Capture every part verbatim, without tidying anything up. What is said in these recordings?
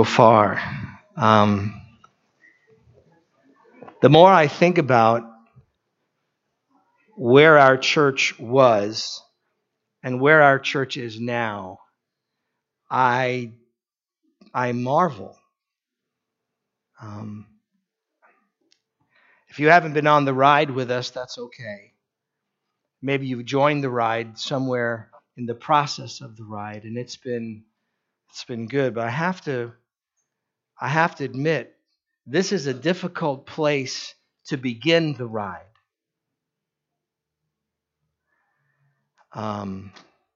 far. Um, the more I think about where our church was and where our church is now, I I marvel. Um, if you haven't been on the ride with us, that's okay. Maybe you've joined the ride somewhere in the process of the ride, and it's been it's been good. But I have to I have to admit, this is a difficult place to begin the ride. Um,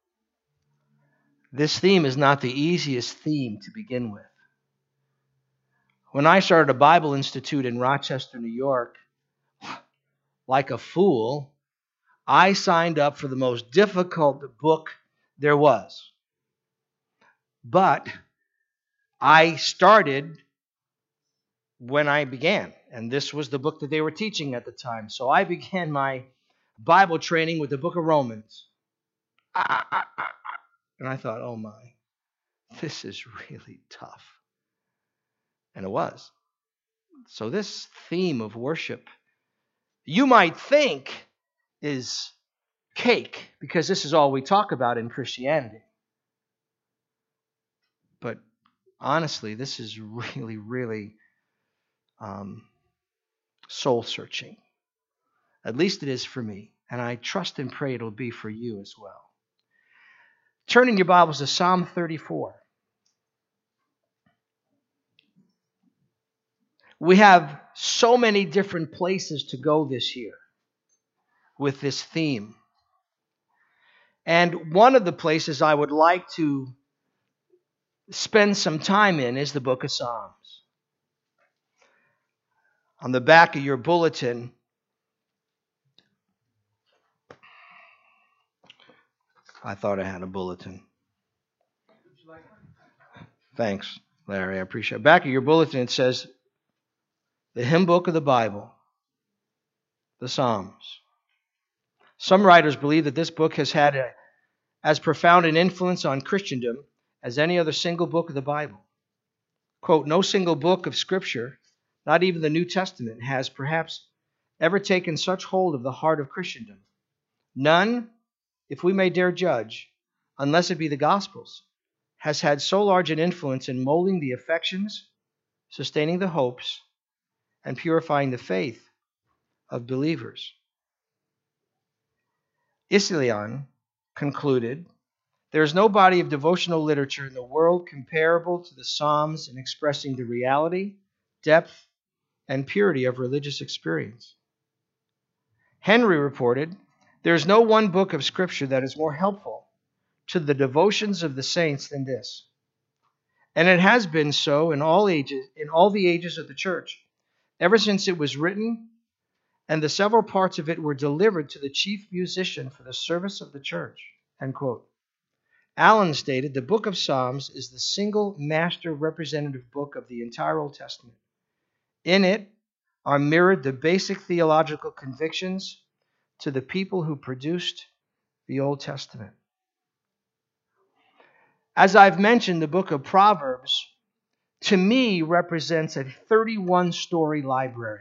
this theme is not the easiest theme to begin with. When I started a Bible Institute in Rochester, New York, like a fool, I signed up for the most difficult book there was. But I started when I began, and this was the book that they were teaching at the time. So I began my Bible training with the book of Romans. And I thought, oh my, this is really tough. And it was. So this theme of worship, you might think, is cake, because this is all we talk about in Christianity. But honestly, this is really, really um, soul-searching. At least it is for me. And I trust and pray it'll be for you as well. Turn in your Bibles to Psalm thirty-four. We have so many different places to go this year with this theme. And one of the places I would like to spend some time in is the book of Psalms. On the back of your bulletin, I thought I had a bulletin. Thanks, Larry. I appreciate it. Back of your bulletin, it says, the hymn book of the Bible, the Psalms. Some writers believe that this book has had a, as profound an influence on Christendom as any other single book of the Bible. Quote, no single book of Scripture, not even the New Testament, has perhaps ever taken such hold of the heart of Christendom. None, if we may dare judge, unless it be the Gospels, has had so large an influence in molding the affections, sustaining the hopes, and purifying the faith of believers. Isilian concluded, there is no body of devotional literature in the world comparable to the Psalms in expressing the reality, depth, and purity of religious experience. Henry reported, there is no one book of Scripture that is more helpful to the devotions of the saints than this. And it has been so in all ages, in all the ages of the church, ever since it was written, and the several parts of it were delivered to the chief musician for the service of the church. End quote. Allen stated, the book of Psalms is the single master representative book of the entire Old Testament. In it are mirrored the basic theological convictions to the people who produced the Old Testament. As I've mentioned, the book of Proverbs, to me, represents a thirty-one story library.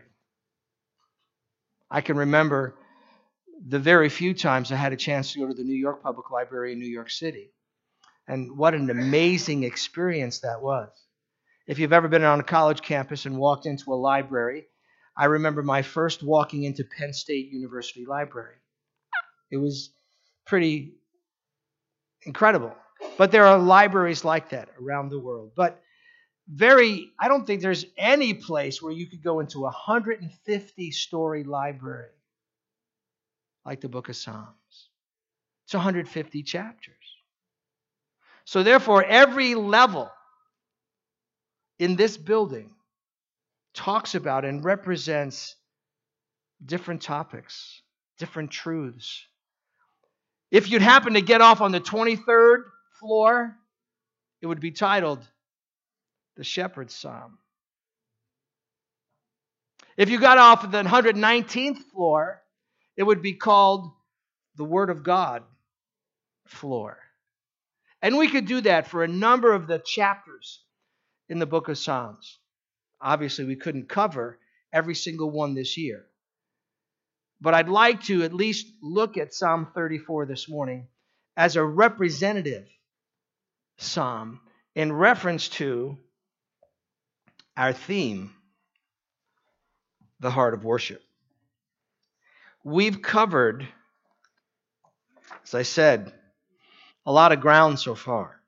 I can remember the very few times I had a chance to go to the New York Public Library in New York City. And what an amazing experience that was. If you've ever been on a college campus and walked into a library, I remember my first walking into Penn State University Library. It was pretty incredible. But there are libraries like that around the world. But very, I don't think there's any place where you could go into a one hundred fifty story library like the book of Psalms. It's one hundred fifty chapters. So therefore, every level in this building talks about and represents different topics, different truths. If you'd happen to get off on the twenty-third floor, it would be titled The Shepherd's Psalm. If you got off at the one hundred nineteenth floor, it would be called the Word of God floor. And we could do that for a number of the chapters in the book of Psalms. Obviously, we couldn't cover every single one this year. But I'd like to at least look at Psalm thirty-four this morning as a representative psalm in reference to our theme, the heart of worship. We've covered, as I said, a lot of ground so far.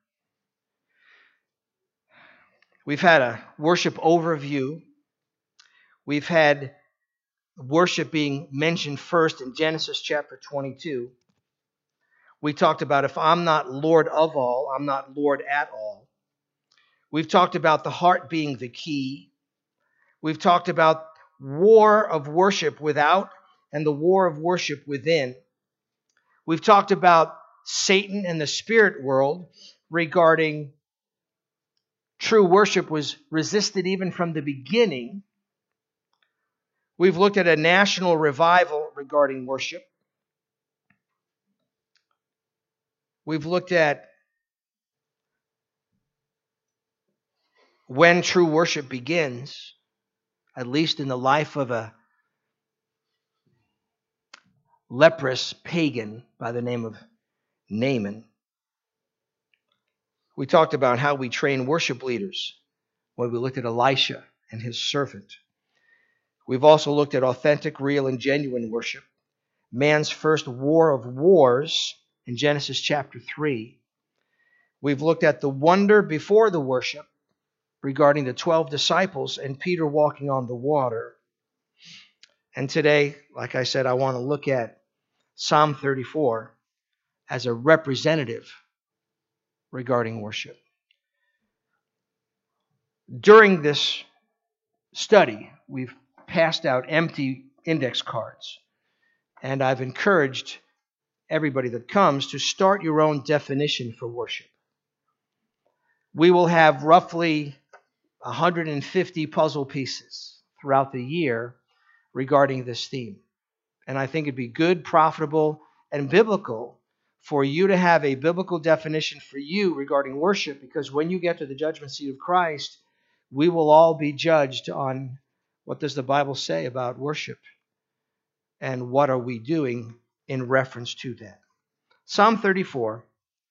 We've had a worship overview. We've had worship being mentioned first in Genesis chapter twenty-two. We talked about if I'm not Lord of all, I'm not Lord at all. We've talked about the heart being the key. We've talked about war of worship without and the war of worship within. We've talked about Satan and the spirit world regarding true worship was resisted even from the beginning. We've looked at a national revival regarding worship. We've looked at when true worship begins, at least in the life of a leprous pagan by the name of Naaman. We talked about how we train worship leaders when we looked at Elisha and his servant. We've also looked at authentic, real, and genuine worship, man's first war of wars in Genesis chapter three. We've looked at the wonder before the worship regarding the twelve disciples and Peter walking on the water. And today, like I said, I want to look at Psalm thirty-four as a representative regarding worship. During this study, we've passed out empty index cards, and I've encouraged everybody that comes to start your own definition for worship. We will have roughly one hundred fifty puzzle pieces throughout the year regarding this theme. And I think it'd be good, profitable, and biblical for you to have a biblical definition for you regarding worship, because when you get to the judgment seat of Christ, we will all be judged on what does the Bible say about worship and what are we doing in reference to that. Psalm thirty-four.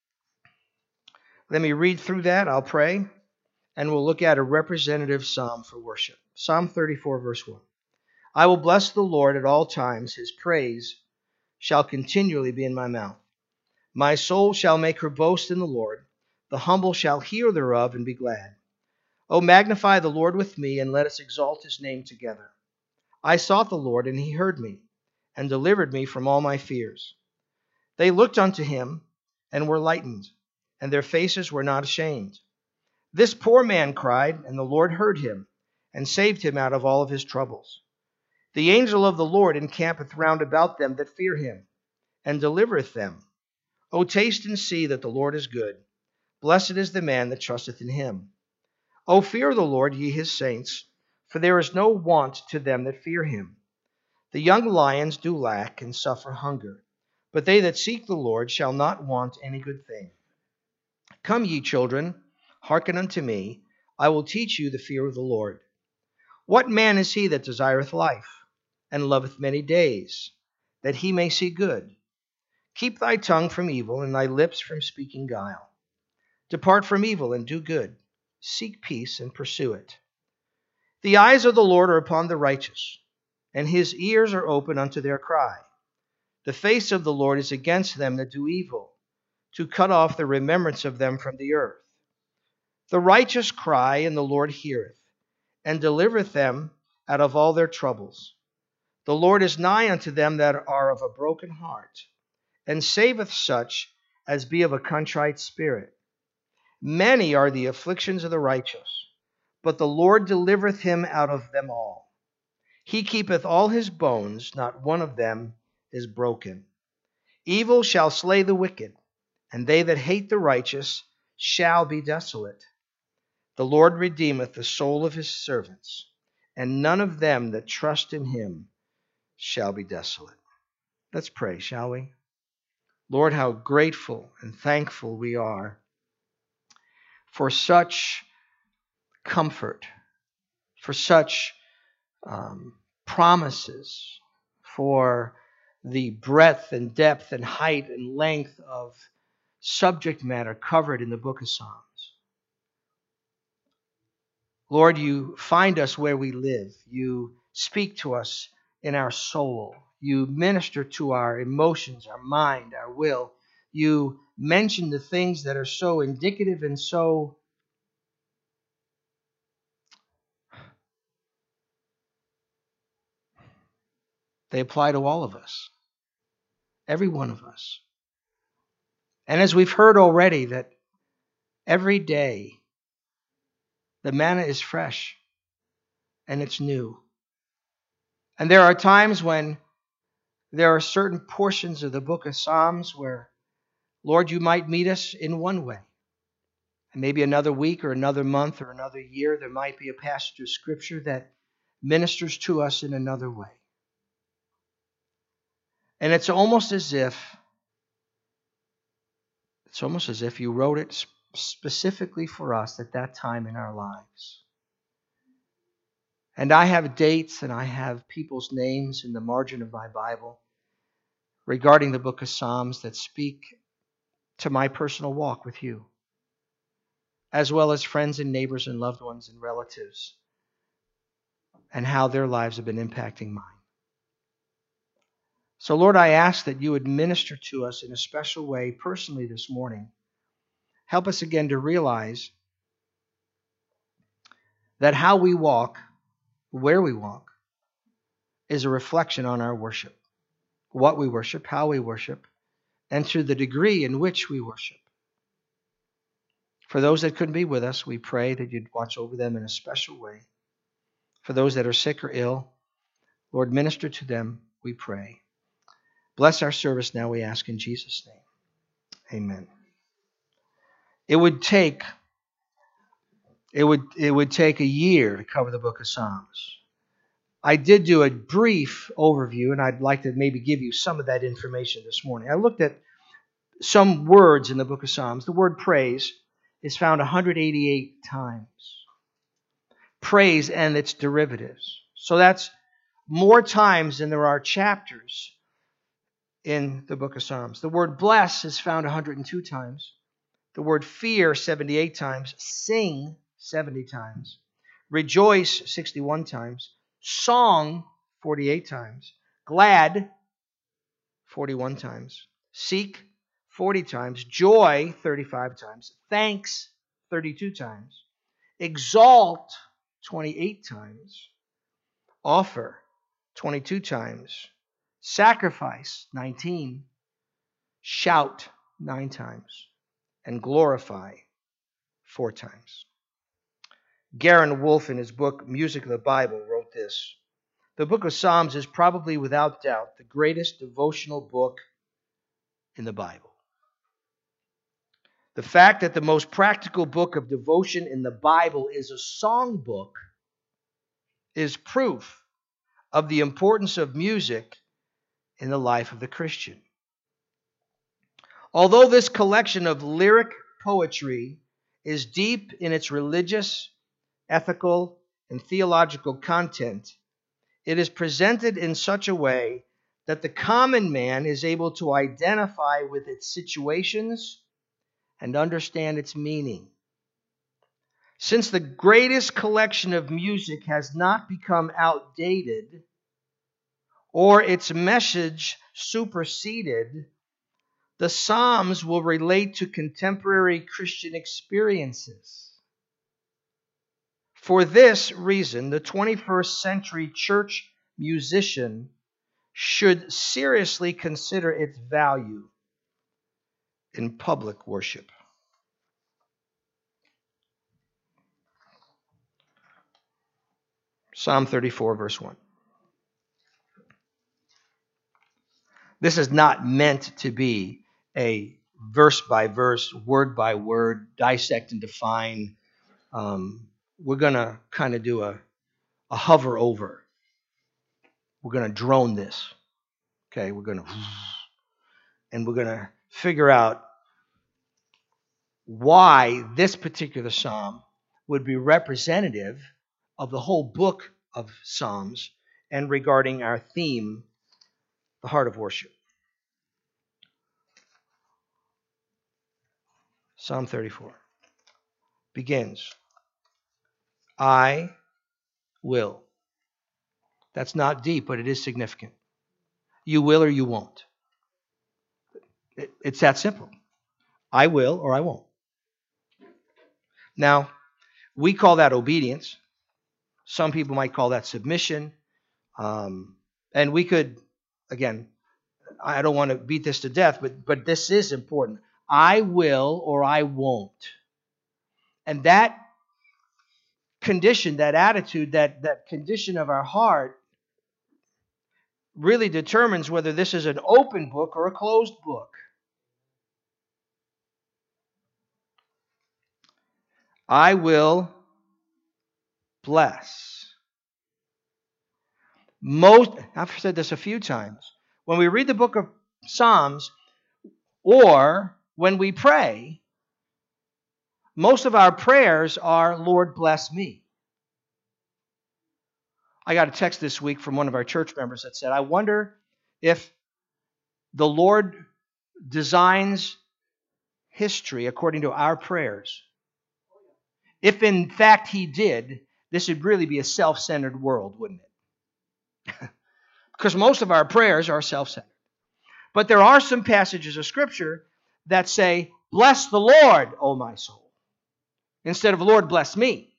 Let me read through that. I'll pray, and we'll look at a representative psalm for worship. Psalm thirty-four, verse one. I will bless the Lord at all times. His praise shall continually be in my mouth. My soul shall make her boast in the Lord. The humble shall hear thereof and be glad. O magnify the Lord with me, and let us exalt his name together. I sought the Lord, and he heard me, and delivered me from all my fears. They looked unto him, and were lightened, and their faces were not ashamed. This poor man cried, and the Lord heard him, and saved him out of all of his troubles. The angel of the Lord encampeth round about them that fear him, and delivereth them. O taste and see that the Lord is good. Blessed is the man that trusteth in him. O fear the Lord, ye his saints, for there is no want to them that fear him. The young lions do lack and suffer hunger, but they that seek the Lord shall not want any good thing. Come, ye children, hearken unto me. I will teach you the fear of the Lord. What man is he that desireth life, and loveth many days, that he may see good? Keep thy tongue from evil, and thy lips from speaking guile. Depart from evil, and do good. Seek peace, and pursue it. The eyes of the Lord are upon the righteous, and his ears are open unto their cry. The face of the Lord is against them that do evil, to cut off the remembrance of them from the earth. The righteous cry, and the Lord heareth, and delivereth them out of all their troubles. The Lord is nigh unto them that are of a broken heart, and saveth such as be of a contrite spirit. Many are the afflictions of the righteous, but the Lord delivereth him out of them all. He keepeth all his bones, not one of them is broken. Evil shall slay the wicked, and they that hate the righteous shall be desolate. The Lord redeemeth the soul of his servants, and none of them that trust in him shall be desolate. Let's pray, shall we? Lord, how grateful and thankful we are for such comfort, for such um, promises, for the breadth and depth and height and length of subject matter covered in the book of Psalms. Lord, you find us where we live. You speak to us in our soul. You minister to our emotions, our mind, our will. You mention the things that are so indicative and so they apply to all of us, every one of us. And as we've heard already, that every day the manna is fresh and it's new. And there are times when there are certain portions of the book of Psalms where, Lord, you might meet us in one way. And maybe another week or another month or another year, there might be a passage of Scripture that ministers to us in another way. And it's almost as if, it's almost as if you wrote it specifically for us at that time in our lives. And I have dates and I have people's names in the margin of my Bible regarding the book of Psalms that speak to my personal walk with you, as well as friends and neighbors and loved ones and relatives, and how their lives have been impacting mine. So, Lord, I ask that you would minister to us in a special way personally this morning. Help us again to realize that how we walk, where we walk, is a reflection on our worship. What we worship, how we worship, and to the degree in which we worship. For those that couldn't be with us, we pray that you'd watch over them in a special way. For those that are sick or ill, Lord, minister to them, we pray. Bless our service now, we ask in Jesus' name. Amen. It would take it would it would take a year to cover the book of Psalms. I did do a brief overview, and I'd like to maybe give you some of that information this morning. I looked at some words in the book of Psalms. The word praise is found one hundred eighty-eight times. Praise and its derivatives. So that's more times than there are chapters in the book of Psalms. The word bless is found one hundred two times. The word fear, seventy-eight times. Sing, seventy times. Rejoice, sixty-one times. Song, forty-eight times. Glad, forty-one times. Seek, forty times. Joy, thirty-five times. Thanks, thirty-two times. Exalt, twenty-eight times. Offer, twenty-two times. Sacrifice, nineteen. Shout, nine times. And glorify, four times. Garen Wolfe, in his book, Music of the Bible, wrote this: the book of Psalms is probably, without doubt, the greatest devotional book in the Bible. The fact that the most practical book of devotion in the Bible is a song book is proof of the importance of music in the life of the Christian. Although this collection of lyric poetry is deep in its religious, ethical, and theological content, it is presented in such a way that the common man is able to identify with its situations and understand its meaning. Since the greatest collection of music has not become outdated or its message superseded, the Psalms will relate to contemporary Christian experiences. For this reason, the twenty-first century church musician should seriously consider its value in public worship. Psalm thirty-four, verse one. This is not meant to be a verse by verse, word by word, dissect and define. Um, we're going to kind of do a, a hover over. We're going to drone this. Okay, we're going to, and we're going to figure out why this particular psalm would be representative of the whole book of Psalms and regarding our theme, the heart of worship. Psalm thirty-four begins, I will. That's not deep, but it is significant. You will or you won't. It, it's that simple. I will or I won't. Now, we call that obedience. Some people might call that submission. Um, and we could, again, I don't want to beat this to death, but, but this is important. I will or I won't. And that condition, that attitude, that, that condition of our heart really determines whether this is an open book or a closed book. I will bless. Most, I've said this a few times. When we read the book of Psalms or when we pray, most of our prayers are, Lord, bless me. I got a text this week from one of our church members that said, I wonder if the Lord designs history according to our prayers. If in fact He did, this would really be a self-centered world, wouldn't it? Because most of our prayers are self-centered. But there are some passages of Scripture that say, bless the Lord, O my soul, instead of Lord, bless me.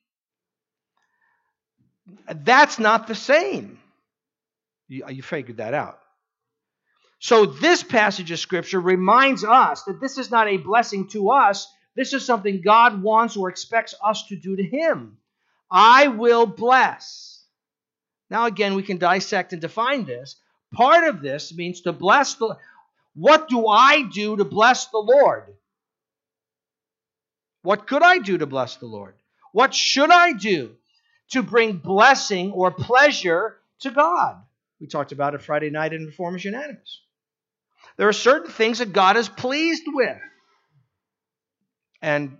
That's not the same. You, you figured that out. So this passage of Scripture reminds us that this is not a blessing to us. This is something God wants or expects us to do to Him. I will bless. Now again, we can dissect and define this. Part of this means to bless the... What do I do to bless the Lord? What could I do to bless the Lord? What should I do to bring blessing or pleasure to God? We talked about it Friday night in Reformers Unanimous. There are certain things that God is pleased with. And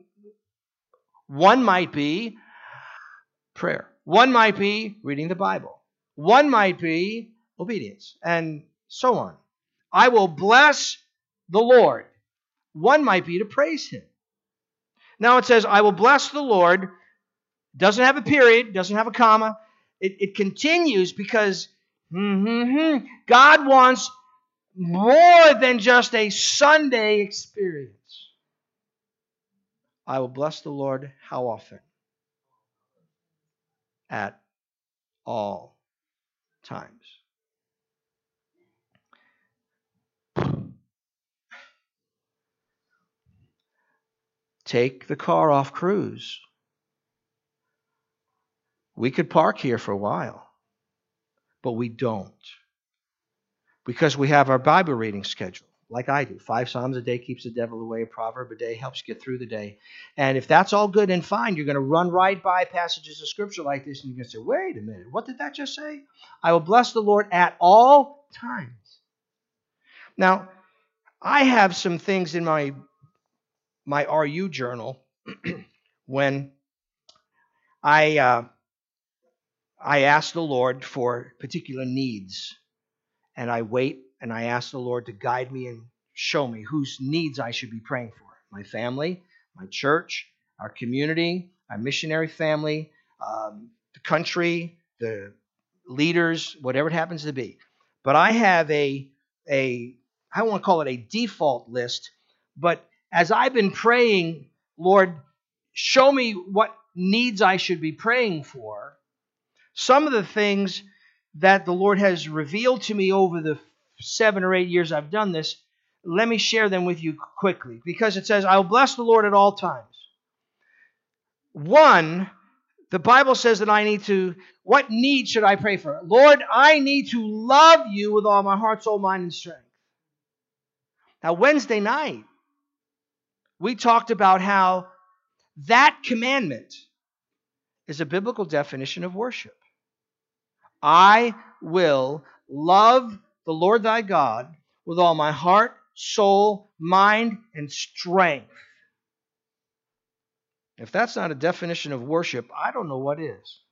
one might be prayer. One might be reading the Bible. One might be obedience, and so on. I will bless the Lord. One might be to praise Him. Now it says, I will bless the Lord. Doesn't have a period, doesn't have a comma. It, it continues because mm-hmm, God wants more than just a Sunday experience. I will bless the Lord how often? At all times. Take the car off cruise. We could park here for a while, but we don't. Because we have our Bible reading schedule, like I do. Five Psalms a day keeps the devil away. A proverb a day helps you get through the day. And if that's all good and fine, you're going to run right by passages of Scripture like this, and you're going to say, wait a minute, what did that just say? I will bless the Lord at all times. Now, I have some things in my, my R U journal when I, uh, I ask the Lord for particular needs. And I wait and I ask the Lord to guide me and show me whose needs I should be praying for. My family, my church, our community, our missionary family, um, the country, the leaders, whatever it happens to be. But I have a, a, I don't want to call it a default list, but as I've been praying, Lord, show me what needs I should be praying for, some of the things that the Lord has revealed to me over the seven or eight years I've done this, let me share them with you quickly. Because it says, I will bless the Lord at all times. One, the Bible says that I need to, what need should I pray for? Lord, I need to love you with all my heart, soul, mind, and strength. Now, Wednesday night, we talked about how that commandment is a biblical definition of worship. I will love the Lord thy God with all my heart, soul, mind, and strength. If that's not a definition of worship, I don't know what is.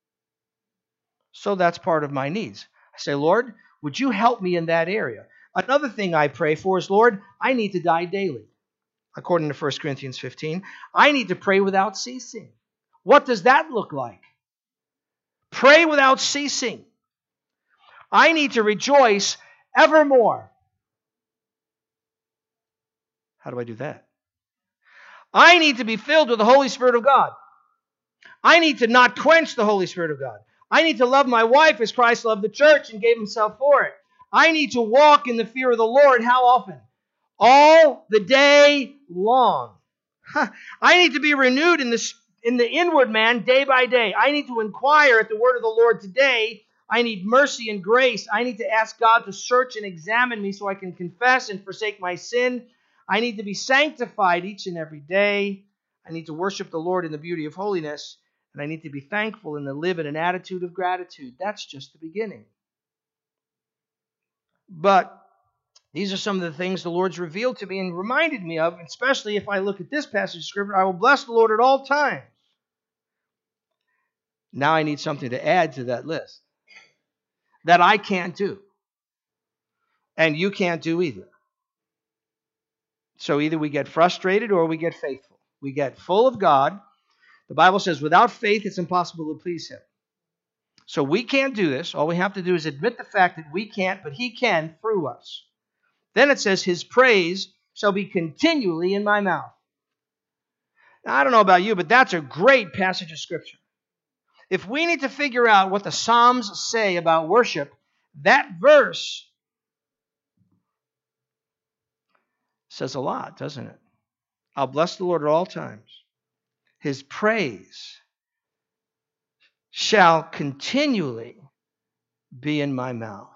So that's part of my needs. I say, Lord, would you help me in that area? Another thing I pray for is, Lord, I need to die daily. According to First Corinthians fifteen, I need to pray without ceasing. What does that look like? Pray without ceasing. I need to rejoice evermore. How do I do that? I need to be filled with the Holy Spirit of God. I need to not quench the Holy Spirit of God. I need to love my wife as Christ loved the church and gave himself for it. I need to walk in the fear of the Lord. How often? All the day long. I need to be renewed in the, in the inward man day by day. I need to inquire at the word of the Lord today. I need mercy and grace. I need to ask God to search and examine me so I can confess and forsake my sin. I need to be sanctified each and every day. I need to worship the Lord in the beauty of holiness. And I need to be thankful and to live in an attitude of gratitude. That's just the beginning. But these are some of the things the Lord's revealed to me and reminded me of, especially if I look at this passage of Scripture. I will bless the Lord at all times. Now I need something to add to that list that I can't do. And you can't do either. So either we get frustrated or we get faithful. We get full of God. The Bible says without faith it's impossible to please Him. So we can't do this. All we have to do is admit the fact that we can't, but He can through us. Then it says, His praise shall be continually in my mouth. Now, I don't know about you, but that's a great passage of Scripture. If we need to figure out what the Psalms say about worship, that verse says a lot, doesn't it? I'll bless the Lord at all times. His praise shall continually be in my mouth.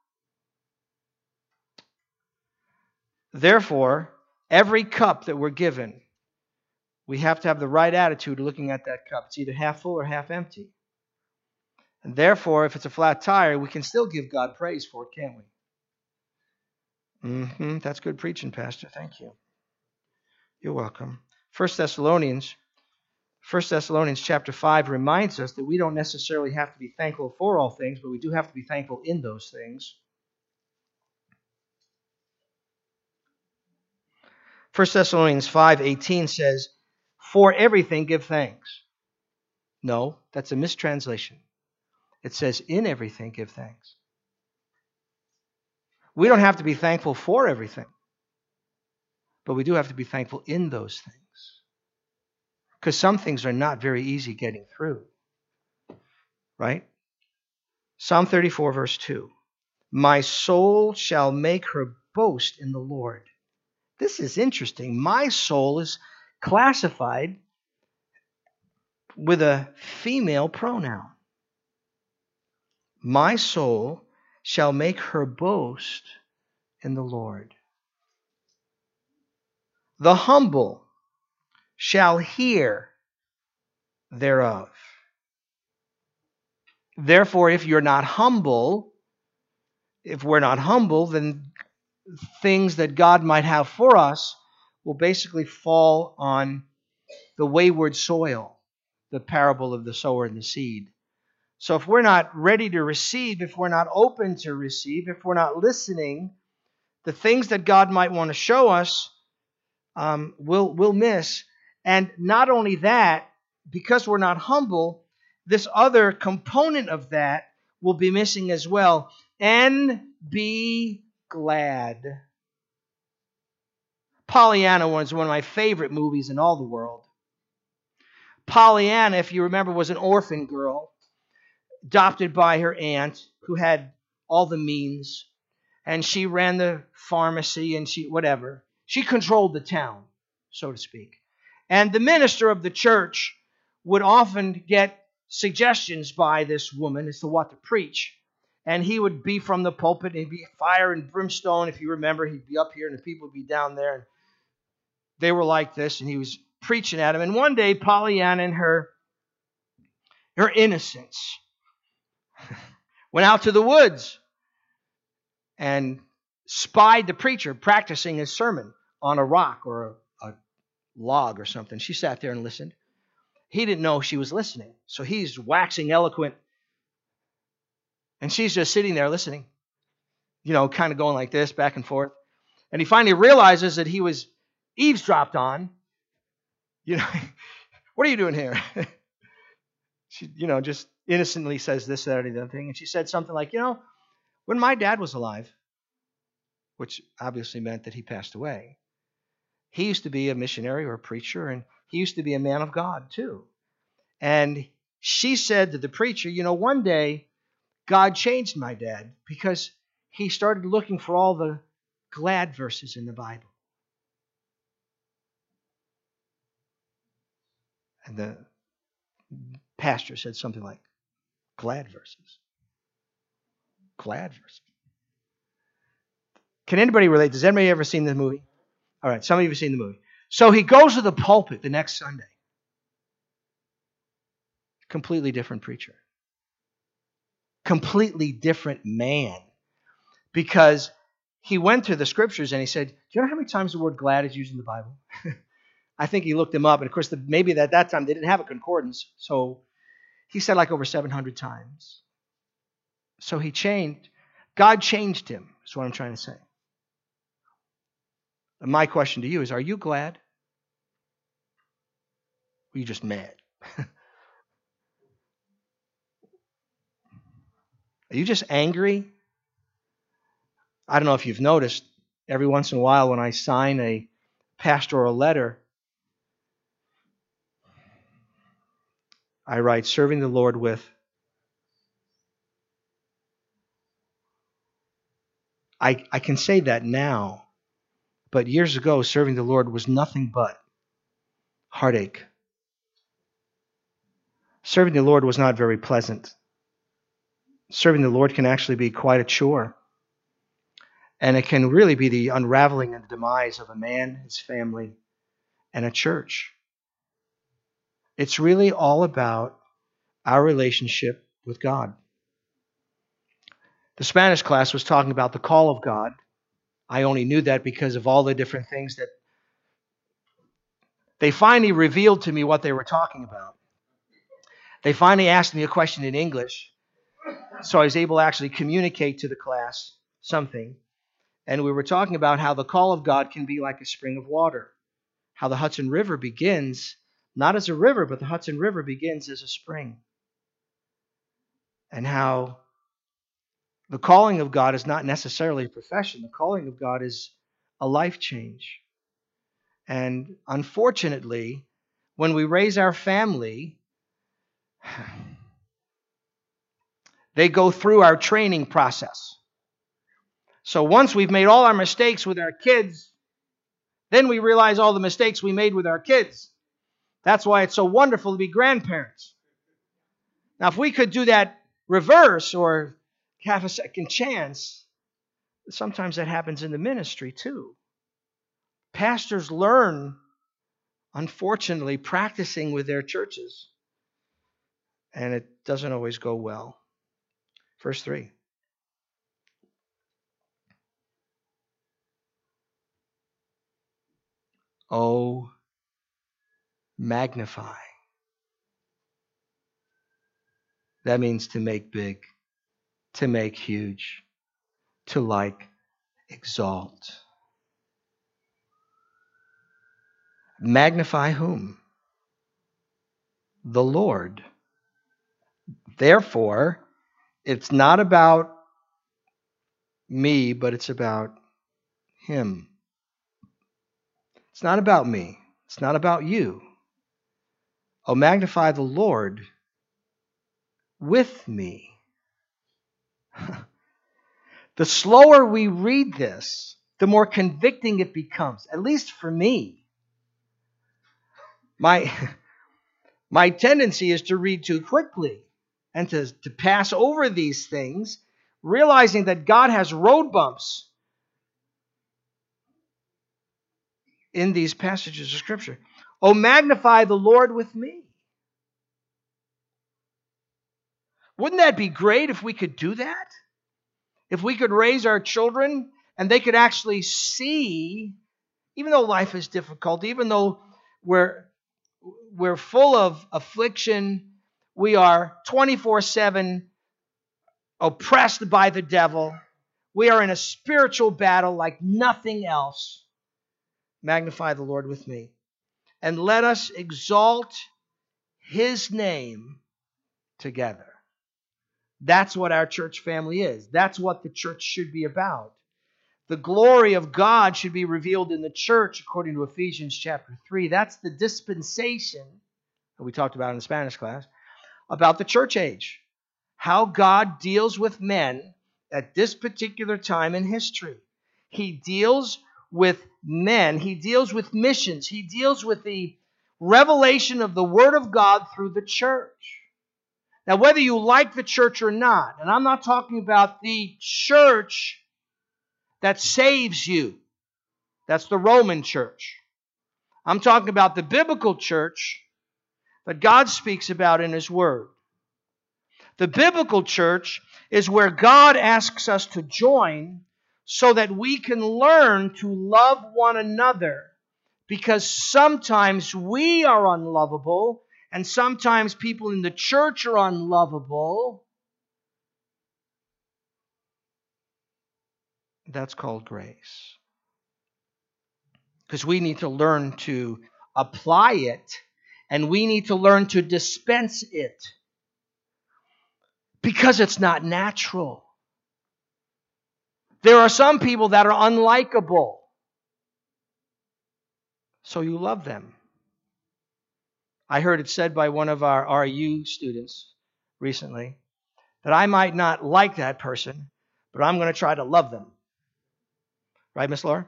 Therefore, every cup that we're given, we have to have the right attitude looking at that cup. It's either half full or half empty. And therefore, if it's a flat tire, we can still give God praise for it, can't we? Mm-hmm. That's good preaching, Pastor. Thank you. You're welcome. First Thessalonians, First Thessalonians chapter five reminds us that we don't necessarily have to be thankful for all things, but we do have to be thankful in those things. First Thessalonians five eighteen says, for everything give thanks. No, that's a mistranslation. It says, in everything give thanks. We don't have to be thankful for everything, but we do have to be thankful in those things. Because some things are not very easy getting through. Right? Psalm thirty-four, verse two. My soul shall make her boast in the Lord. This is interesting. My soul is classified with a female pronoun. My soul shall make her boast in the Lord. The humble shall hear thereof. Therefore, if you're not humble, if we're not humble, then things that God might have for us will basically fall on the wayward soil, the parable of the sower and the seed. So if we're not ready to receive, if we're not open to receive, if we're not listening, the things that God might want to show us, um, we'll, we'll miss. And not only that, because we're not humble, this other component of that will be missing as well. And be glad. Pollyanna was one of my favorite movies in all the world. Pollyanna, if you remember, was an orphan girl adopted by her aunt who had all the means. And she ran the pharmacy and she, whatever. She controlled the town, so to speak. And the minister of the church would often get suggestions by this woman as to what to preach. And he would be from the pulpit, and he'd be fire and brimstone. If you remember, he'd be up here and the people would be down there. And they were like this, and he was preaching at them. And one day, Pollyanna, in her, her innocence, went out to the woods and spied the preacher practicing his sermon on a rock or a, a log or something. She sat there and listened. he didn't know she was listening. So he's waxing eloquent. And she's just sitting there listening, you know, kind of going like this, back and forth. And he finally realizes that he was eavesdropped on. You know, what are you doing here? She, you know, just innocently says this, that, or the other thing. And she said something like, you know, when my dad was alive, which obviously meant that he passed away, he used to be a missionary or a preacher, and he used to be a man of God too. And she said to the preacher, you know, one day God changed my dad because he started looking for all the glad verses in the Bible. And the pastor said something like, glad verses. Glad verses. Can anybody relate? Does anybody ever seen the movie? All right, some of you have seen the movie. So he goes to the pulpit the next Sunday. Completely different preacher. Completely different man. Because he went to the scriptures and he said, do you know how many times the word glad is used in the Bible? I think he looked them up. And of course, the, maybe at that time they didn't have a concordance. So he said like over seven hundred times. So he changed. God changed him, is what I'm trying to say. And my question to you is, are you glad? Or are you just mad? Are you just angry? I don't know if you've noticed, every once in a while when I sign a pastoral letter, I write, serving the Lord with. I, I can say that now, but years ago, serving the Lord was nothing but heartache. Serving the Lord was not very pleasant. Serving the Lord can actually be quite a chore. And it can really be the unraveling and the demise of a man, his family, and a church. It's really all about our relationship with God. The Spanish class was talking about the call of God. I only knew that because of all the different things that they finally revealed to me what they were talking about. They finally asked me a question in English, so I was able to actually communicate to the class something. And we were talking about how the call of God can be like a spring of water. How the Hudson River begins, not as a river, but the Hudson River begins as a spring. And how the calling of God is not necessarily a profession. The calling of God is a life change. And unfortunately, when we raise our family, they go through our training process. So once we've made all our mistakes with our kids, then we realize all the mistakes we made with our kids. That's why it's so wonderful to be grandparents. Now, if we could do that reverse or have a second chance, sometimes that happens in the ministry too. Pastors learn, unfortunately, practicing with their churches. And it doesn't always go well. Verse three. Oh, magnify. That means to make big, to make huge, to like, exalt. Magnify whom? The Lord. Therefore, it's not about me, but it's about Him. It's not about me. It's not about you. Oh, magnify the Lord with me. The slower we read this, the more convicting it becomes, at least for me. My, my tendency is to read too quickly and to, to pass over these things, realizing that God has road bumps in these passages of Scripture. Oh, magnify the Lord with me. Wouldn't that be great if we could do that? If we could raise our children and they could actually see, even though life is difficult, even though we're, we're full of affliction. We are twenty-four seven oppressed by the devil. We are in a spiritual battle like nothing else. Magnify the Lord with me. And let us exalt his name together. That's what our church family is. That's what the church should be about. The glory of God should be revealed in the church, according to Ephesians chapter three. That's the dispensation that we talked about in the Spanish class, about the church age. How God deals with men at this particular time in history. He deals with men. He deals with missions. He deals with the revelation of the Word of God through the church. Now, whether you like the church or not, and I'm not talking about the church that saves you. That's the Roman church. I'm talking about the biblical church that God speaks about in His Word. The biblical church is where God asks us to join so that we can learn to love one another, because sometimes we are unlovable and sometimes people in the church are unlovable. That's called grace. Because we need to learn to apply it, and we need to learn to dispense it. Because it's not natural. There are some people that are unlikable. So you love them. I heard it said by one of our R U students recently that I might not like that person, but I'm going to try to love them. Right, Miss Laura?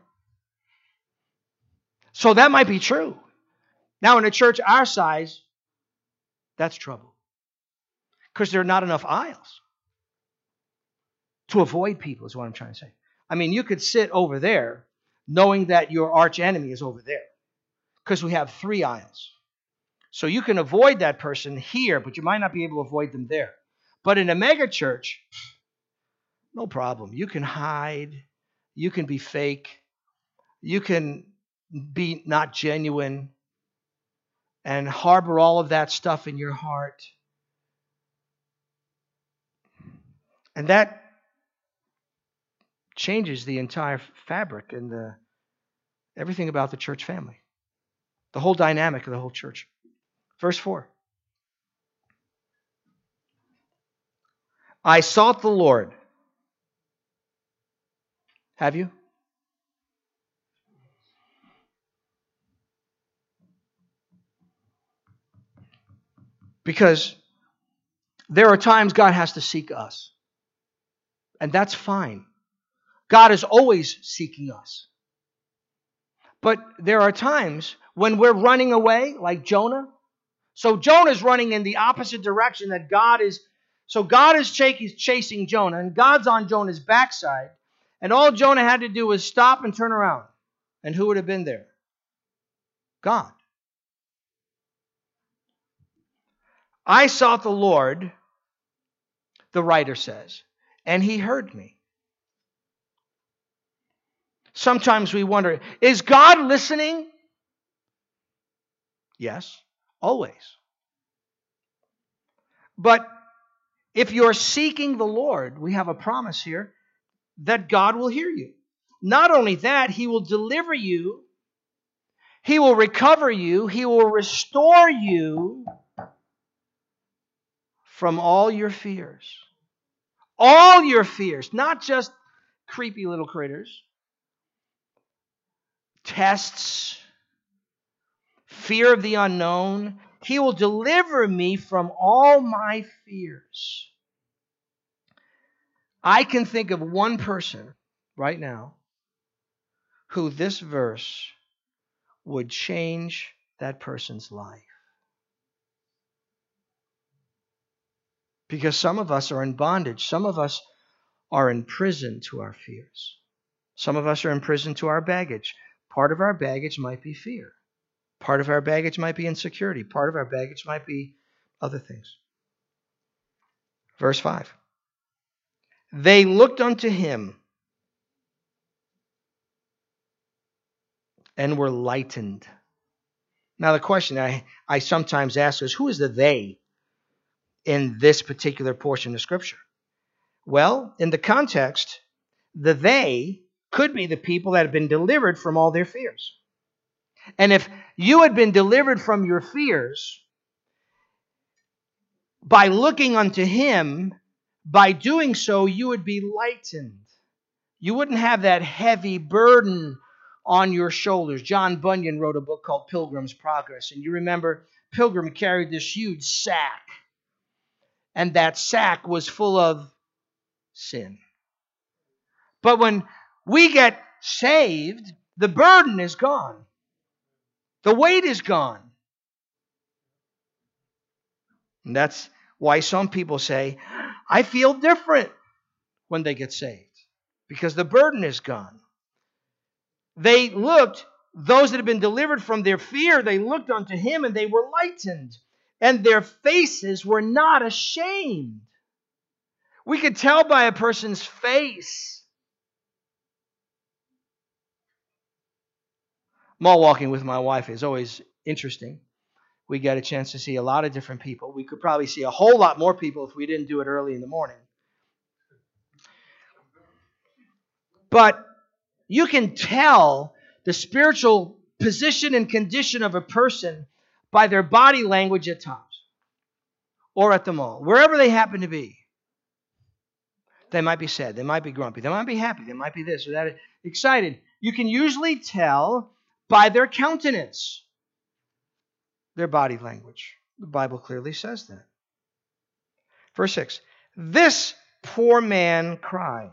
So that might be true. Now, in a church our size, that's trouble. Because there are not enough aisles to avoid people, is what I'm trying to say. I mean, you could sit over there knowing that your arch enemy is over there, because we have three aisles. So you can avoid that person here, but you might not be able to avoid them there. But in a mega church, no problem. You can hide. You can be fake. You can be not genuine and harbor all of that stuff in your heart. And that changes the entire fabric and the everything about the church family. The whole dynamic of the whole church. Verse four. I sought the Lord. Have you? Because there are times God has to seek us. And that's fine. God is always seeking us. But there are times when we're running away, like Jonah. So Jonah's running in the opposite direction that God is. So God is chasing Jonah, and God's on Jonah's backside. And all Jonah had to do was stop and turn around. And who would have been there? God. I sought the Lord, the writer says, and He heard me. Sometimes we wonder, is God listening? Yes, always. But if you're seeking the Lord, we have a promise here that God will hear you. Not only that, He will deliver you. He will recover you. He will restore you from all your fears. All your fears, not just creepy little critters. Tests, fear of the unknown. He will deliver me from all my fears. I can think of one person right now who this verse would change that person's life. Because some of us are in bondage. Some of us are in prison to our fears. Some of us are in prison to our baggage. Part of our baggage might be fear. Part of our baggage might be insecurity. Part of our baggage might be other things. Verse five. They looked unto Him and were lightened. Now, the question I, I sometimes ask is, who is the they in this particular portion of Scripture? Well, in the context, the they could be the people that have been delivered from all their fears. And if you had been delivered from your fears by looking unto him, by doing so, you would be lightened. You wouldn't have that heavy burden on your shoulders. John Bunyan wrote a book called Pilgrim's Progress. And you remember, Pilgrim carried this huge sack. And that sack was full of sin. But when we get saved, the burden is gone. The weight is gone. And that's why some people say, I feel different when they get saved. Because the burden is gone. They looked, those that had been delivered from their fear, they looked unto him and they were lightened. And their faces were not ashamed. We could tell by a person's face. Mall walking with my wife is always interesting. We get a chance to see a lot of different people. We could probably see a whole lot more people if we didn't do it early in the morning. But you can tell the spiritual position and condition of a person by their body language at times or at the mall, wherever they happen to be. They might be sad. They might be grumpy. They might be happy. They might be this or that. Excited. You can usually tell by their countenance, their body language. The Bible clearly says that. Verse six. This poor man cried.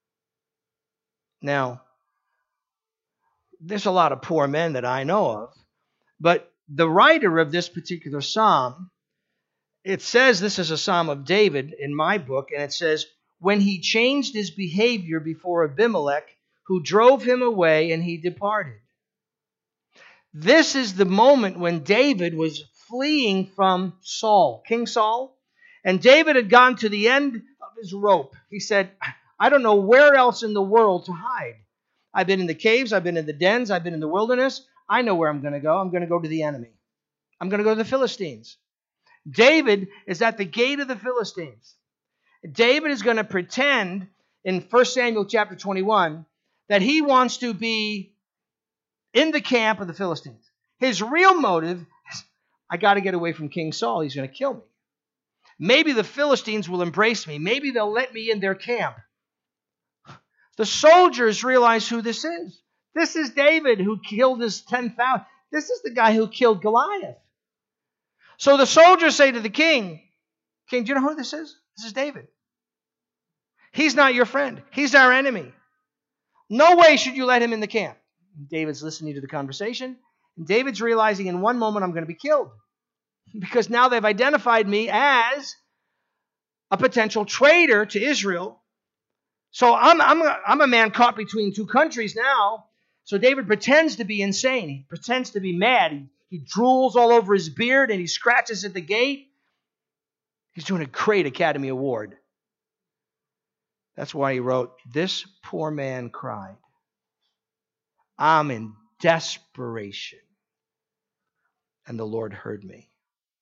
Now, there's a lot of poor men that I know of, but the writer of this particular psalm, it says this is a psalm of David in my book, and it says, when he changed his behavior before Abimelech, who drove him away, and he departed. This is the moment when David was fleeing from Saul, King Saul, and David had gone to the end of his rope. He said, I don't know where else in the world to hide. I've been in the caves, I've been in the dens, I've been in the wilderness. I know where I'm going to go. I'm going to go to the enemy. I'm going to go to the Philistines. David is at the gate of the Philistines. David is going to pretend in First Samuel chapter twenty-one that he wants to be in the camp of the Philistines. His real motive is, I got to get away from King Saul. He's going to kill me. Maybe the Philistines will embrace me. Maybe they'll let me in their camp. The soldiers realize who this is. This is David who killed his ten thousand. This is the guy who killed Goliath. So the soldiers say to the king, King, do you know who this is? This is David. He's not your friend. He's our enemy. No way should you let him in the camp. David's listening to the conversation. And David's realizing in one moment I'm going to be killed. Because now they've identified me as a potential traitor to Israel. So I'm, I'm, a, I'm a man caught between two countries now. So David pretends to be insane. He pretends to be mad. He, he drools all over his beard and he scratches at the gate. He's doing a great Academy Award. That's why he wrote, this poor man cried. I'm in desperation. And the Lord heard me.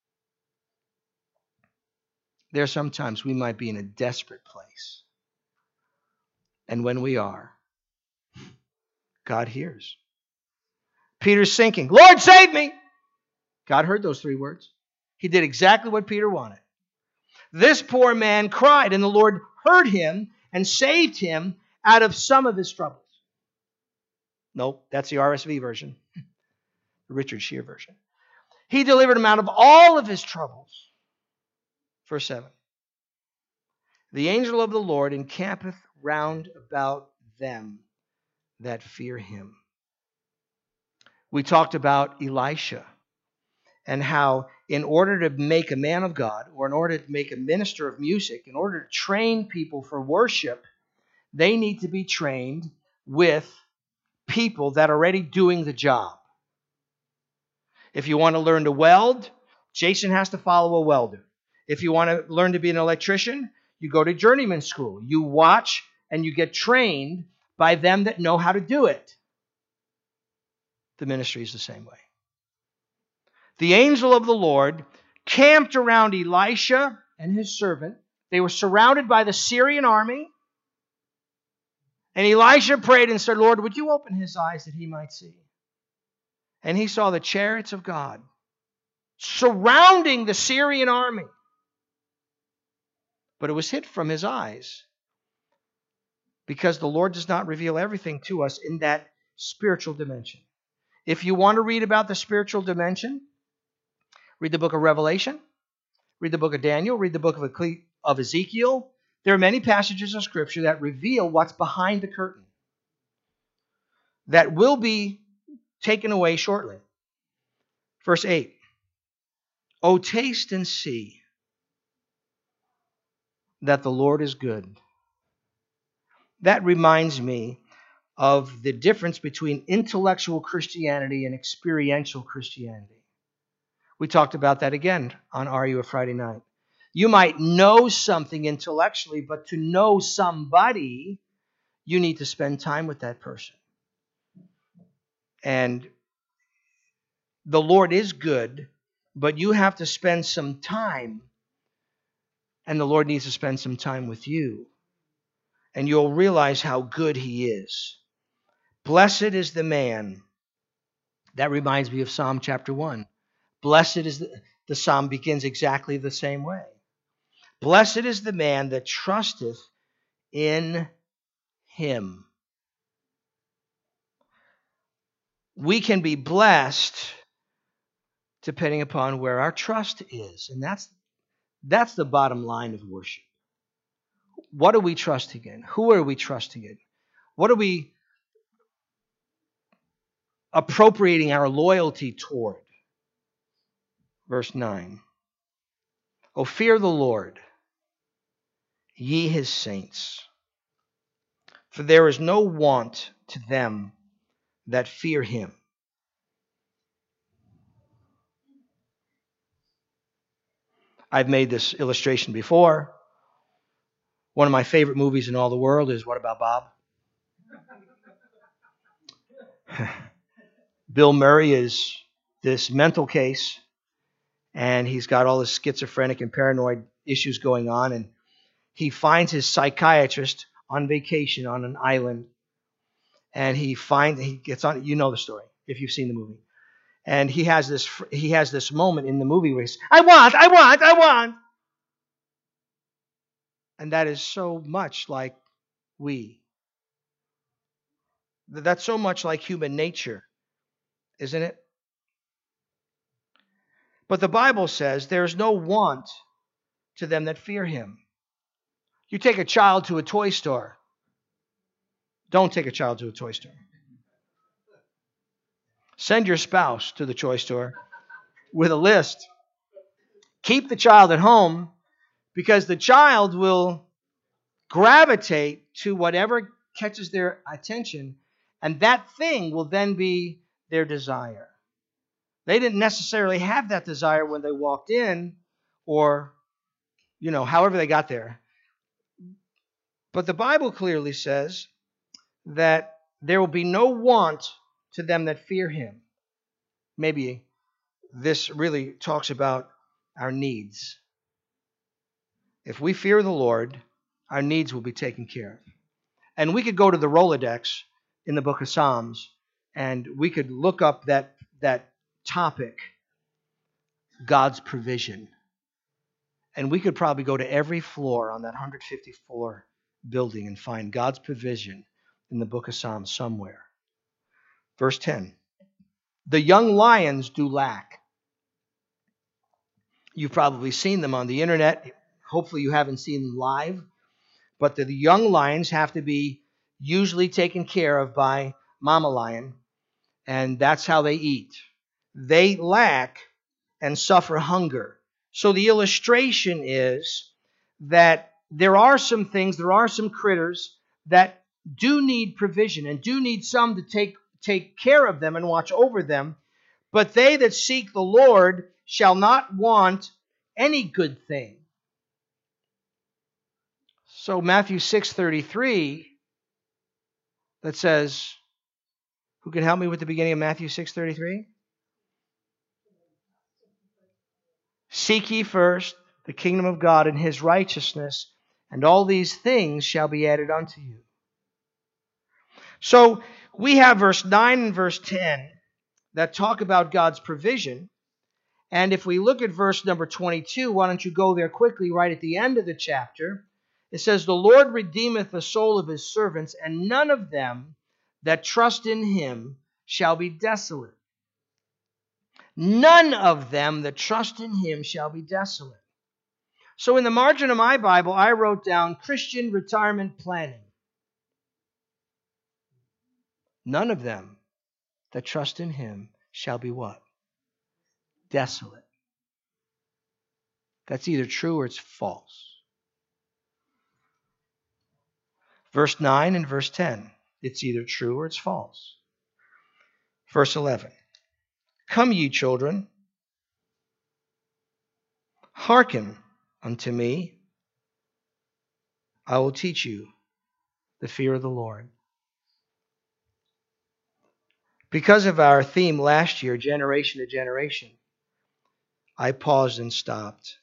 There are sometimes we might be in a desperate place. And when we are, God hears. Peter's sinking. Lord, save me! God heard those three words. He did exactly what Peter wanted. This poor man cried, and the Lord heard him and saved him out of some of his troubles. Nope, that's the R S V version. The Richard Shear version. He delivered him out of all of his troubles. Verse seven. The angel of the Lord encampeth round about them that fear him. We talked about Elisha and how in order to make a man of God, or in order to make a minister of music, in order to train people for worship, they need to be trained with people that are already doing the job. If you want to learn to weld, Jason has to follow a welder. If you want to learn to be an electrician, you go to journeyman school. You watch and you get trained by them that know how to do it. The ministry is the same way. the angel of the Lord camped around Elisha and his servant. They were surrounded by the Syrian army. And Elisha prayed and said, Lord, would you open his eyes that he might see? And he saw the chariots of God surrounding the Syrian army. But it was hid from his eyes because the Lord does not reveal everything to us in that spiritual dimension. If you want to read about the spiritual dimension, read the book of Revelation, read the book of Daniel, read the book of of Ezekiel. There are many passages of Scripture that reveal what's behind the curtain that will be taken away shortly. Verse eight. Oh, taste and see that the Lord is good. That reminds me of the difference between intellectual Christianity and experiential Christianity. We talked about that again on Are You a Friday Night? You might know something intellectually, but to know somebody, you need to spend time with that person. And the Lord is good, but you have to spend some time, and the Lord needs to spend some time with you. And you'll realize how good He is. Blessed is the man. That reminds me of Psalm chapter one. Blessed is the, the psalm begins exactly the same way. Blessed is the man that trusteth in Him. We can be blessed depending upon where our trust is. And that's, that's the bottom line of worship. What are we trusting in? Who are we trusting in? What are we appropriating our loyalty toward? Verse nine. O fear the Lord, ye His saints, for there is no want to them that fear Him. I've made this illustration before. One of my favorite movies in all the world is What About Bob? Bill Murray is this mental case, and he's got all this schizophrenic and paranoid issues going on, and he finds his psychiatrist on vacation on an island, and he finds he gets on. You know the story if you've seen the movie, and he has this he has this moment in the movie where he's, I want, I want, I want, and that is so much like we. That's so much like human nature, isn't it? But the Bible says there is no want to them that fear Him. You take a child to a toy store. Don't take a child to a toy store. Send your spouse to the toy store with a list. Keep the child at home because the child will gravitate to whatever catches their attention, and that thing will then be their desire. They didn't necessarily have that desire when they walked in or, you know, however they got there. But the Bible clearly says that there will be no want to them that fear Him. Maybe this really talks about our needs. If we fear the Lord, our needs will be taken care of. And we could go to the Rolodex in the book of Psalms, and we could look up that, that topic, God's provision. And we could probably go to every floor on that one hundred fifty floor building and find God's provision in the book of Psalms somewhere. Verse ten. The young lions do lack. You've probably seen them on the internet. Hopefully you haven't seen them live. But the young lions have to be usually taken care of by mama lion. And that's how they eat. They lack and suffer hunger. So the illustration is that there are some things, there are some critters that do need provision and do need some to take, take care of them and watch over them. But they that seek the Lord shall not want any good thing. So Matthew six thirty-three, that says, who can help me with the beginning of Matthew six thirty-three? Seek ye first the kingdom of God and his righteousness, and all these things shall be added unto you. So we have verse nine and verse ten that talk about God's provision. And if we look at verse number twenty-two, why don't you go there quickly right at the end of the chapter? It says, the Lord redeemeth the soul of his servants, and none of them that trust in him shall be desolate. None of them that trust in him shall be desolate. So in the margin of my Bible, I wrote down Christian retirement planning. None of them that trust in him shall be what? Desolate. That's either true or it's false. Verse nine and verse ten. It's either true or it's false. Verse eleven. Come ye children, hearken unto me. I will teach you the fear of the Lord. Because of our theme last year, generation to generation, I paused and stopped.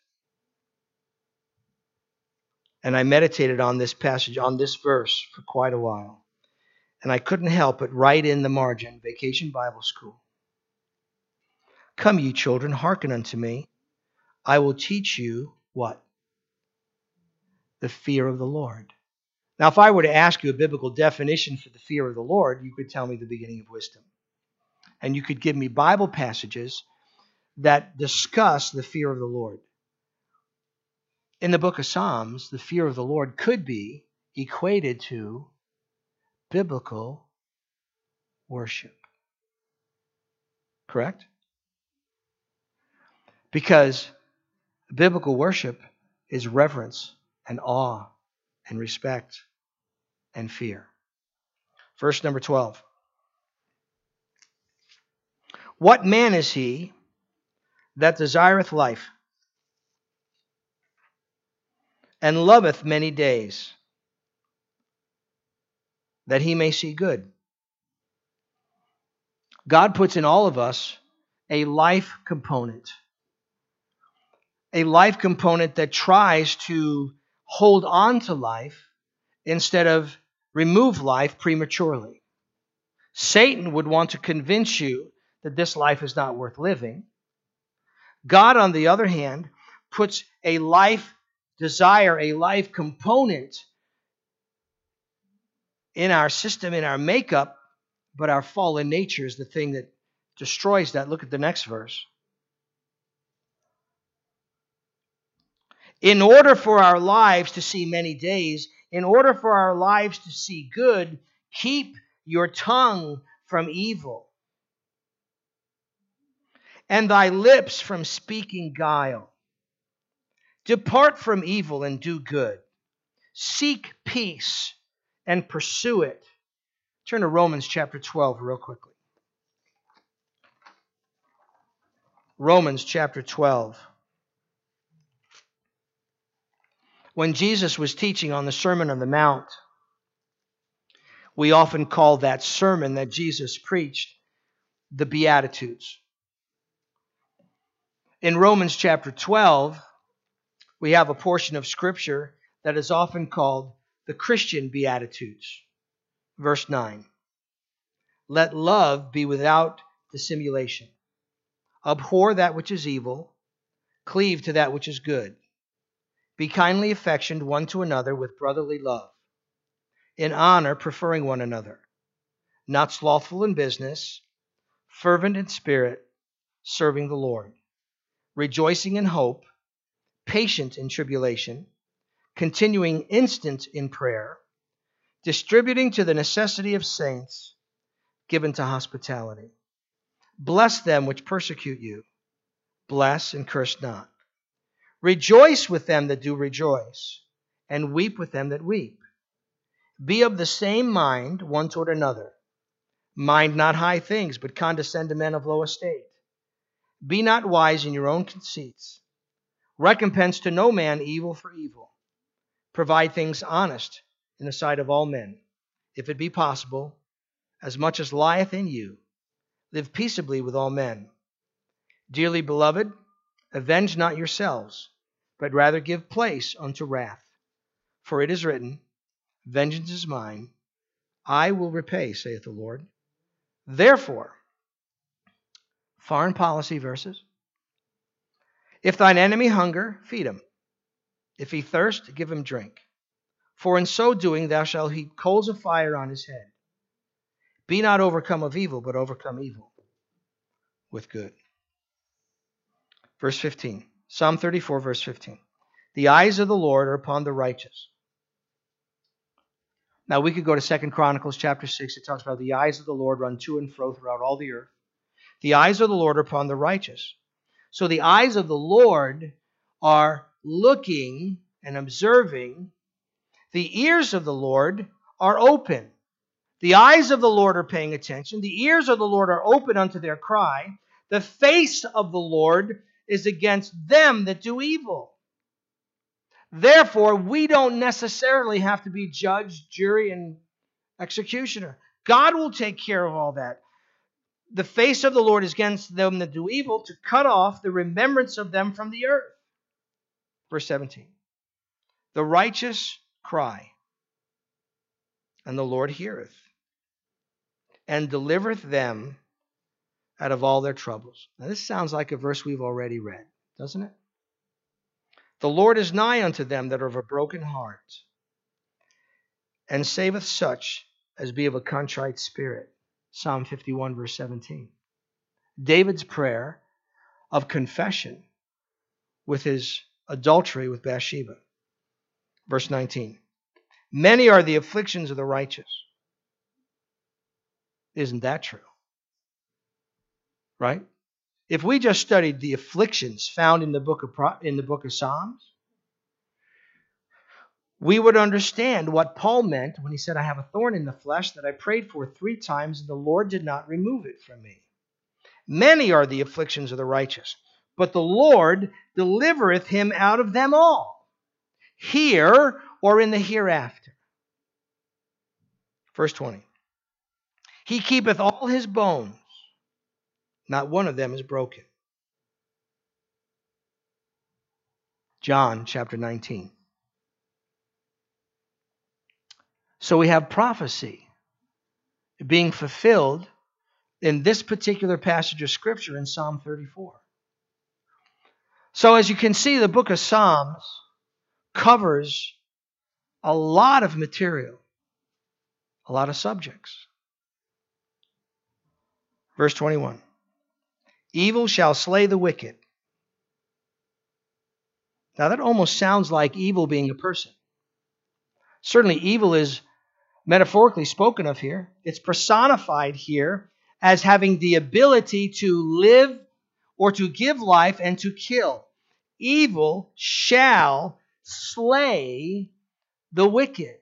And I meditated on this passage, on this verse for quite a while. And I couldn't help but write in the margin, Vacation Bible School. Come ye children, hearken unto me. I will teach you what? The fear of the Lord. Now, if I were to ask you a biblical definition for the fear of the Lord, you could tell me the beginning of wisdom. And you could give me Bible passages that discuss the fear of the Lord. In the book of Psalms, the fear of the Lord could be equated to biblical worship. Correct? Because biblical worship is reverence and awe and respect and fear. Verse number twelve. What man is he that desireth life and loveth many days, that he may see good? God puts in all of us a life component. A life component that tries to hold on to life instead of remove life prematurely. Satan would want to convince you that this life is not worth living. God, on the other hand, puts a life desire, a life component in our system, in our makeup, but our fallen nature is the thing that destroys that. Look at the next verse. In order for our lives to see many days, in order for our lives to see good, keep your tongue from evil, and thy lips from speaking guile. Depart from evil and do good. Seek peace and pursue it. Turn to Romans chapter twelve real quickly. Romans chapter twelve. When Jesus was teaching on the Sermon on the Mount, we often call that sermon that Jesus preached the Beatitudes. In Romans chapter twelve, we have a portion of Scripture that is often called the Christian Beatitudes. Verse nine. Let love be without dissimulation. Abhor that which is evil. Cleave to that which is good. Be kindly affectioned one to another with brotherly love. In honor, preferring one another. Not slothful in business. Fervent in spirit. Serving the Lord. Rejoicing in hope. Patient in tribulation. Continuing instant in prayer. Distributing to the necessity of saints. Given to hospitality. Bless them which persecute you. Bless and curse not. Rejoice with them that do rejoice, and weep with them that weep. Be of the same mind one toward another. Mind not high things, but condescend to men of low estate. Be not wise in your own conceits. Recompense to no man evil for evil. Provide things honest in the sight of all men. If it be possible, as much as lieth in you, live peaceably with all men. Dearly beloved, Avenge not yourselves, but rather give place unto wrath. For it is written, Vengeance is mine, I will repay, saith the Lord. Therefore, foreign policy verses, if thine enemy hunger, feed him. If he thirst, give him drink. For in so doing thou shalt heap coals of fire on his head. Be not overcome of evil, but overcome evil with good. Verse fifteen. Psalm thirty-four, verse fifteen. The eyes of the Lord are upon the righteous. Now we could go to Second Chronicles chapter six. It talks about the eyes of the Lord run to and fro throughout all the earth. The eyes of the Lord are upon the righteous. So the eyes of the Lord are looking and observing. The ears of the Lord are open. The eyes of the Lord are paying attention. The ears of the Lord are open unto their cry. The face of the Lord is against them that do evil. Therefore, we don't necessarily have to be judge, jury, and executioner. God will take care of all that. The face of the Lord is against them that do evil, to cut off the remembrance of them from the earth. Verse seventeen. The righteous cry, and the Lord heareth, and delivereth them out of all their troubles. Now this sounds like a verse we've already read, doesn't it? The Lord is nigh unto them that are of a broken heart, and saveth such as be of a contrite spirit. Psalm fifty-one, verse seventeen. David's prayer of confession with his adultery with Bathsheba. Verse nineteen. Many are the afflictions of the righteous. Isn't that true? Right? If we just studied the afflictions found in the book of Pro- in the book of Psalms, we would understand what Paul meant when he said, I have a thorn in the flesh that I prayed for three times, and the Lord did not remove it from me. Many are the afflictions of the righteous, but the Lord delivereth him out of them all, here or in the hereafter. Verse twenty. He keepeth all his bones, not one of them is broken. John chapter nineteen. So we have prophecy being fulfilled in this particular passage of Scripture in Psalm thirty-four. So as you can see, the book of Psalms covers a lot of material, a lot of subjects. Verse twenty-one. Evil shall slay the wicked. Now that almost sounds like evil being a person. Certainly evil is metaphorically spoken of here. It's personified here as having the ability to live or to give life and to kill. Evil shall slay the wicked.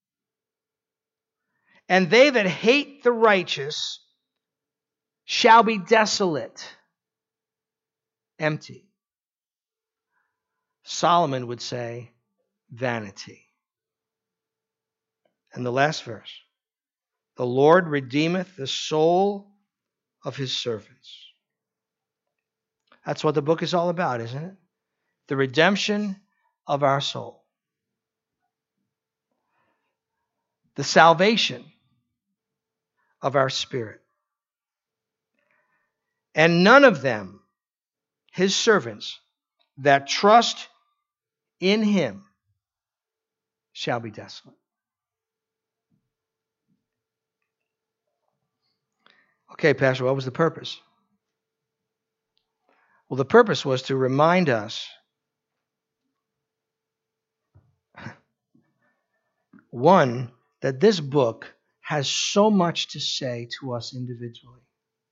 And they that hate the righteous shall be desolate, empty. Solomon would say, vanity. And the last verse. The Lord redeemeth the soul of his servants. That's what the book is all about, isn't it? The redemption of our soul. The salvation of our spirit. And none of them, his servants, that trust in him, shall be desolate. Okay, Pastor, what was the purpose? Well, the purpose was to remind us, one, that this book has so much to say to us individually.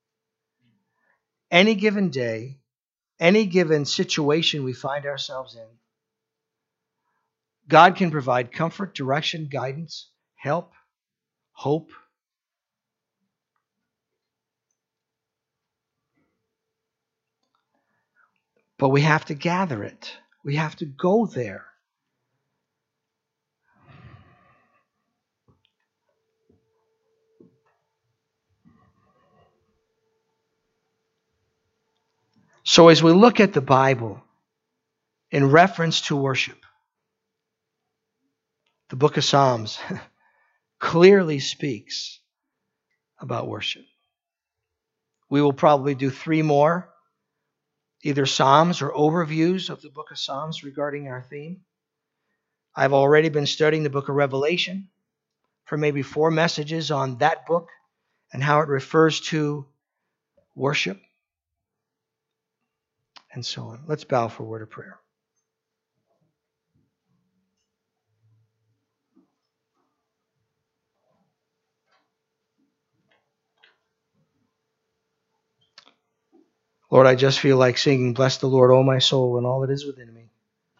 Any given day, any given situation we find ourselves in, God can provide comfort, direction, guidance, help, hope. But we have to gather it. We have to go there. So as we look at the Bible in reference to worship, the book of Psalms clearly speaks about worship. We will probably do three more, either Psalms or overviews of the book of Psalms regarding our theme. I've already been studying the book of Revelation for maybe four messages on that book and how it refers to worship and so on. Let's bow for a word of prayer. Lord, I just feel like singing, "Bless the Lord, O my soul, and all that is within me.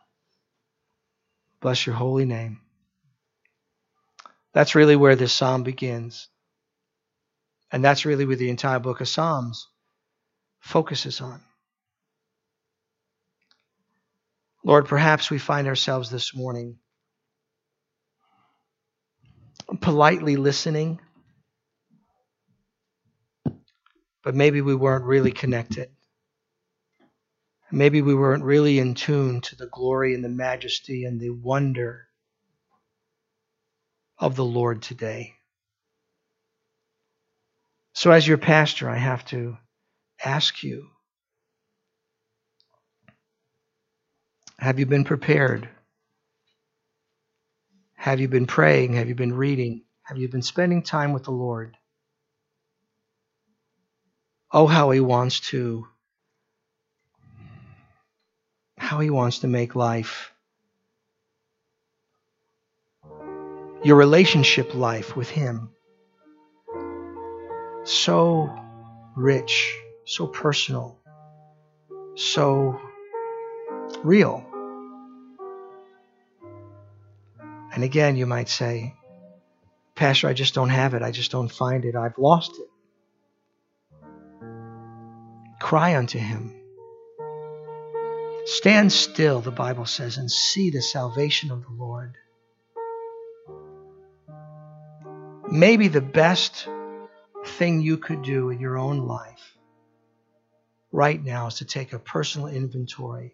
Bless your holy name." That's really where this psalm begins. And that's really where the entire book of Psalms focuses on. Lord, perhaps we find ourselves this morning politely listening, but maybe we weren't really connected. Maybe we weren't really in tune to the glory and the majesty and the wonder of the Lord today. So as your pastor, I have to ask you, have you been prepared? Have you been praying? Have you been reading? Have you been spending time with the Lord? Oh, how he wants to, how he wants to make life, your relationship life with him, so rich, so personal, so real. And again, you might say, "Pastor, I just don't have it. I just don't find it. I've lost it." Cry unto him. Stand still, the Bible says, and see the salvation of the Lord. Maybe the best thing you could do in your own life right now is to take a personal inventory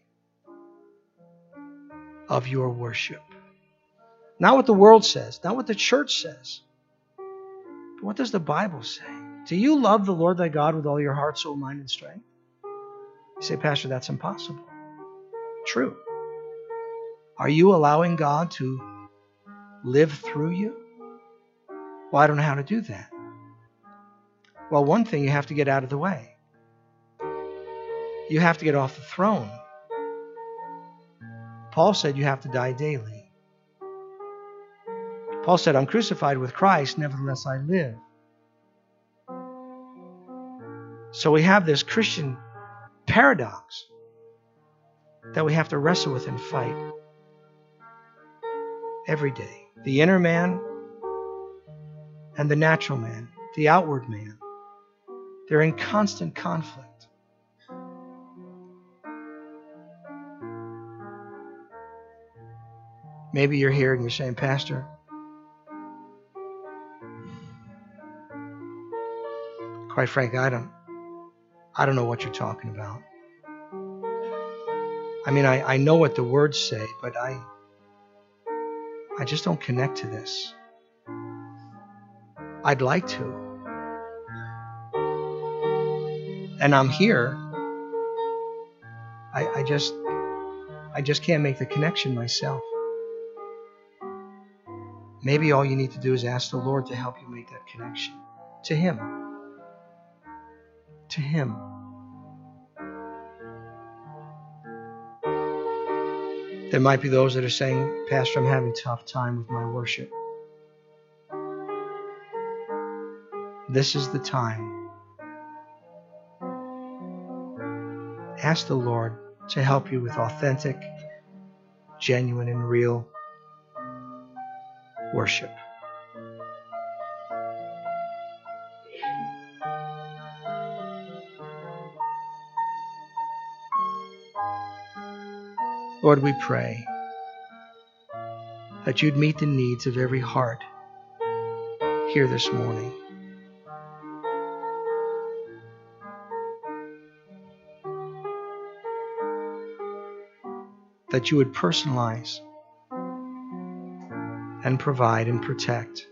of your worship. Not what the world says, not what the church says, but what does the Bible say? Do you love the Lord thy God with all your heart, soul, mind, and strength? You say, "Pastor, that's impossible." True. Are you allowing God to live through you? Well, I don't know how to do that. Well, one thing, you have to get out of the way. You have to get off the throne. Paul said you have to die daily. Paul said, "I'm crucified with Christ, nevertheless I live." So we have this Christian paradox that we have to wrestle with and fight every day. The inner man and the natural man, the outward man, they're in constant conflict. Maybe you're here and you're saying, "Pastor, quite frankly, I don't, I don't know what you're talking about. I mean, I, I know what the words say, but I, I just don't connect to this. I'd like to. And I'm here. I, I just, I just can't make the connection myself." Maybe all you need to do is ask the Lord to help you make that connection to him. To him. There might be those that are saying, "Pastor, I'm having a tough time with my worship." This is the time. Ask the Lord to help you with authentic, genuine, and real worship. Lord, we pray that you'd meet the needs of every heart here this morning. that you would personalize and provide and protect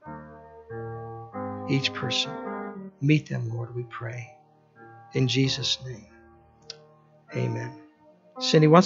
each person. Meet them, Lord, we pray. In Jesus' name, amen. Cindy, once